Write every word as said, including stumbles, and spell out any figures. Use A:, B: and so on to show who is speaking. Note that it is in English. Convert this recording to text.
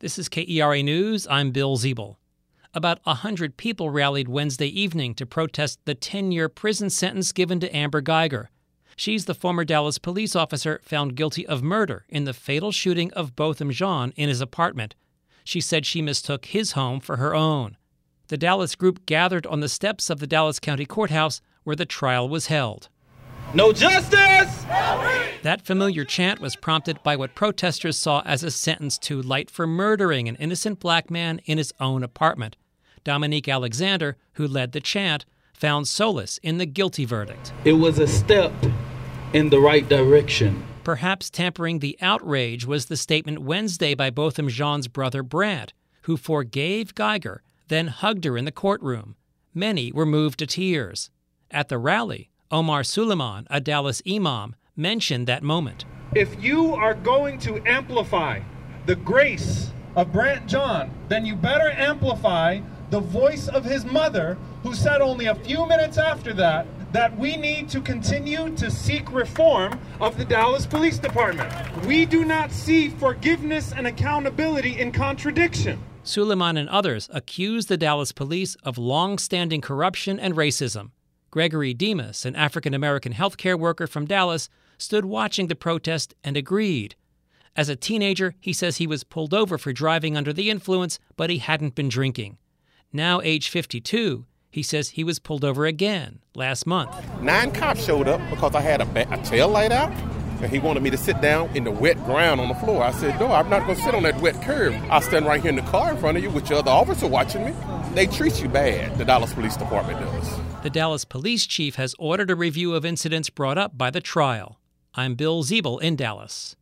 A: This is K E R A News. I'm Bill Ziebel. About one hundred people rallied Wednesday evening to protest the ten-year prison sentence given to Amber Guyger. She's the former Dallas police officer found guilty of murder in the fatal shooting of Botham Jean in his apartment. She said she mistook his home for her own. The Dallas group gathered on the steps of the Dallas County Courthouse where the trial was held.
B: No justice!
A: That familiar chant was prompted by what protesters saw as a sentence too light for murdering an innocent black man in his own apartment. Dominique Alexander, who led the chant, found solace in the guilty verdict.
B: It was a step in the right direction.
A: Perhaps tempering the outrage was the statement Wednesday by Botham Jean's brother Brad, who forgave Guyger, then hugged her in the courtroom. Many were moved to tears. At the rally, Omar Suleiman, a Dallas imam, mentioned that moment.
C: If you are going to amplify the grace of Brandt John, then you better amplify the voice of his mother, who said only a few minutes after that that we need to continue to seek reform of the Dallas Police Department. We do not see forgiveness and accountability in contradiction.
A: Suleiman and others accused the Dallas police of long-standing corruption and racism. Gregory Demas, an African-American healthcare worker from Dallas, stood watching the protest and agreed. As a teenager, he says he was pulled over for driving under the influence, but he hadn't been drinking. Now age fifty-two, he says he was pulled over again last month.
D: Nine cops showed up because I had a, ba- a tail light out, and he wanted me to sit down in the wet ground on the floor. I said, no, I'm not going to sit on that wet curb. I'll stand right here in the car in front of you with your other officer watching me. They treat you bad, the Dallas Police Department does.
A: The Dallas police chief has ordered a review of incidents brought up by the trial. I'm Bill Ziebel in Dallas.